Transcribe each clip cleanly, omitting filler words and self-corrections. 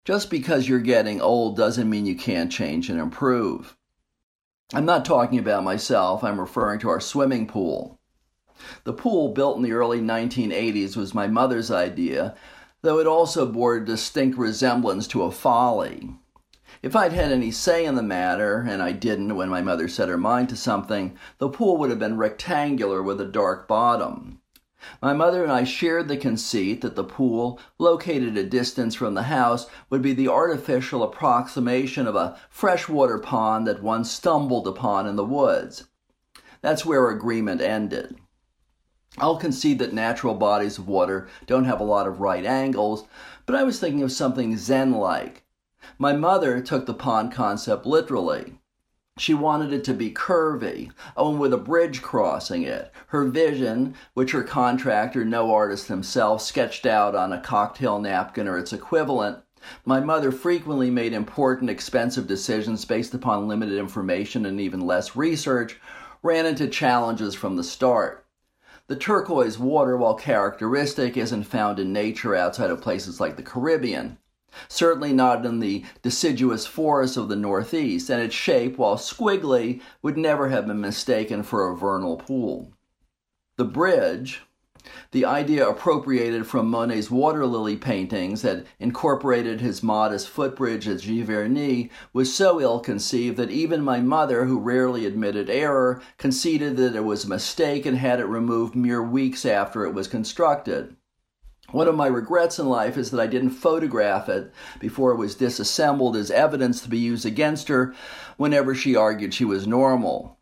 Just because you're getting old doesn't mean you can't change and improve. I'm not talking about myself, I'm referring to our swimming pool. The pool, built in the early 1980s, was my mother's idea, though it also bore a distinct resemblance to a folly. If I'd had any say in the matter, and I didn't when my mother set her mind to something, the pool would have been rectangular with a dark bottom. My mother and I shared the conceit that the pool, located a distance from the house, would be the artificial approximation of a freshwater pond that one stumbled upon in the woods. That's where agreement ended. I'll concede that natural bodies of water don't have a lot of right angles, but I was thinking of something Zen-like. My mother took the pond concept literally. She wanted it to be curvy, and with a bridge crossing it. Her vision, which her contractor, no artist himself, sketched out on a cocktail napkin or its equivalent. My mother frequently made important, expensive decisions based upon limited information and even less research, ran into challenges from the start. The turquoise water, while characteristic, isn't found in nature outside of places like the Caribbean. Certainly not in the deciduous forests of the Northeast, and its shape, while squiggly, would never have been mistaken for a vernal pool. The bridge, the idea appropriated from Monet's water lily paintings that incorporated his modest footbridge at Giverny, was so ill-conceived that even my mother, who rarely admitted error, conceded that it was a mistake and had it removed mere weeks after it was constructed. One of my regrets in life is that I didn't photograph it before it was disassembled as evidence to be used against her whenever she argued she was normal.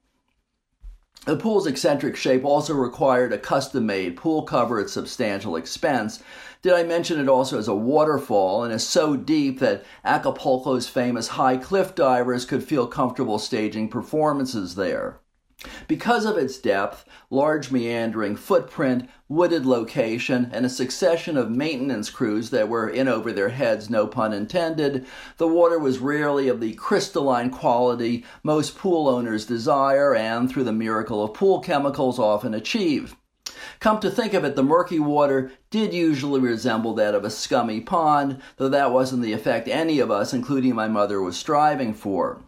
The pool's eccentric shape also required a custom-made pool cover at substantial expense. Did I mention it also as a waterfall and is so deep that Acapulco's famous high cliff divers could feel comfortable staging performances there? Because of its depth, large meandering footprint, wooded location, and a succession of maintenance crews that were in over their heads, no pun intended, the water was rarely of the crystalline quality most pool owners desire and, through the miracle of pool chemicals, often achieve. Come to think of it, the murky water did usually resemble that of a scummy pond, though that wasn't the effect any of us, including my mother, was striving for.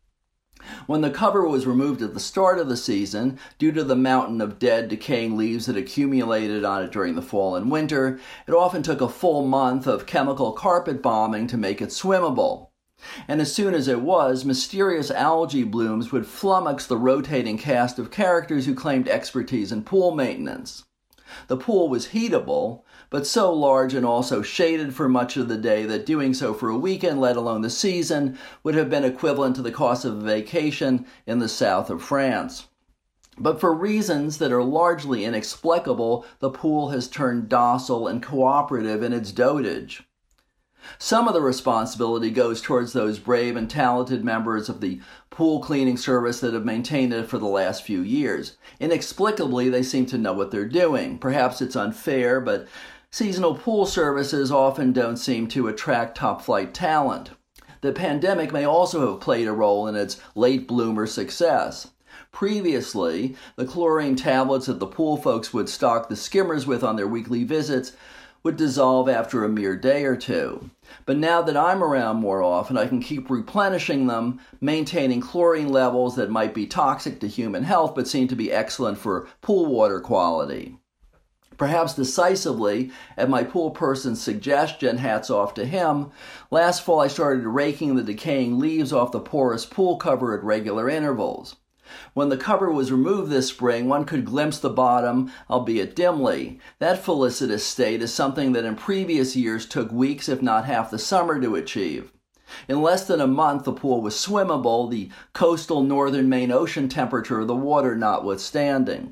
When the cover was removed at the start of the season, due to the mountain of dead, decaying leaves that accumulated on it during the fall and winter, it often took a full month of chemical carpet bombing to make it swimmable. And as soon as it was, mysterious algae blooms would flummox the rotating cast of characters who claimed expertise in pool maintenance. The pool was heatable, but so large and also shaded for much of the day that doing so for a weekend, let alone the season, would have been equivalent to the cost of a vacation in the south of France. But for reasons that are largely inexplicable, the pool has turned docile and cooperative in its dotage. Some of the responsibility goes towards those brave and talented members of the pool cleaning service that have maintained it for the last few years. Inexplicably, they seem to know what they're doing. Perhaps it's unfair, but seasonal pool services often don't seem to attract top-flight talent. The pandemic may also have played a role in its late bloomer success. Previously, the chlorine tablets that the pool folks would stock the skimmers with on their weekly visits would dissolve after a mere day or two. But now that I'm around more often, I can keep replenishing them, maintaining chlorine levels that might be toxic to human health but seem to be excellent for pool water quality. Perhaps decisively, at my pool person's suggestion, hats off to him, last fall I started raking the decaying leaves off the porous pool cover at regular intervals. When the cover was removed this spring, one could glimpse the bottom, albeit dimly. That felicitous state is something that in previous years took weeks, if not half the summer, to achieve. In less than a month, the pool was swimmable, the coastal northern Maine ocean temperature of the water notwithstanding.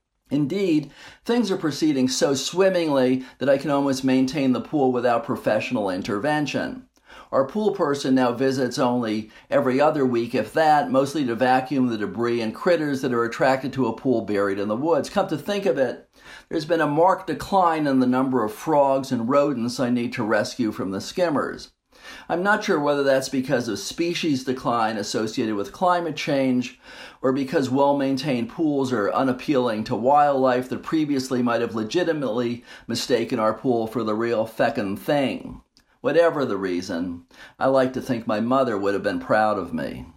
Indeed, things are proceeding so swimmingly that I can almost maintain the pool without professional intervention. Our pool person now visits only every other week, if that, mostly to vacuum the debris and critters that are attracted to a pool buried in the woods. Come to think of it, there's been a marked decline in the number of frogs and rodents I need to rescue from the skimmers. I'm not sure whether that's because of species decline associated with climate change or because well-maintained pools are unappealing to wildlife that previously might have legitimately mistaken our pool for the real feckin' thing. Whatever the reason, I like to think my mother would have been proud of me.